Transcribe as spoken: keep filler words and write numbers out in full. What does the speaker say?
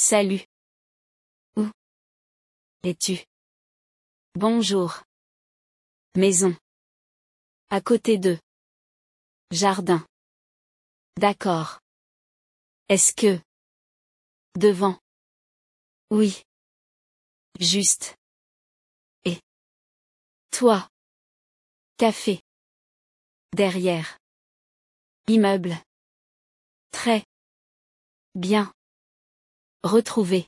Salut. Où es-tu? Bonjour. Maison. À côté de. Jardin. D'accord. Est-ce que. Devant. Oui. Juste. Et. Toi. Café. Derrière. Immeuble. Très. Bien. Retrouver.